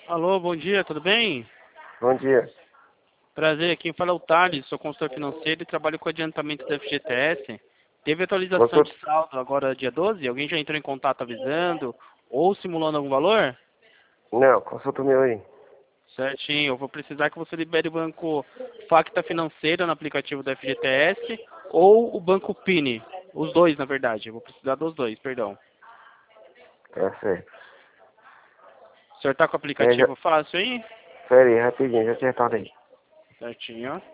Alô, bom dia, tudo bem? Bom dia. Prazer, quem fala é o Thales, sou consultor financeiro e trabalho com adiantamento da FGTS. Teve atualização de Consulta... saldo agora dia 12? Alguém já entrou em contato avisando ou simulando algum valor? Não, consulta o meu aí. Certinho, eu vou precisar que você libere o banco Facta Financeira no aplicativo da FGTS ou o banco Pini. Os dois, na verdade, eu vou precisar dos dois, perdão. Tá certo. O senhor tá com o É, já... aplicativo fácil aí? Pera aí, rapidinho, já acertado aí. Certinho.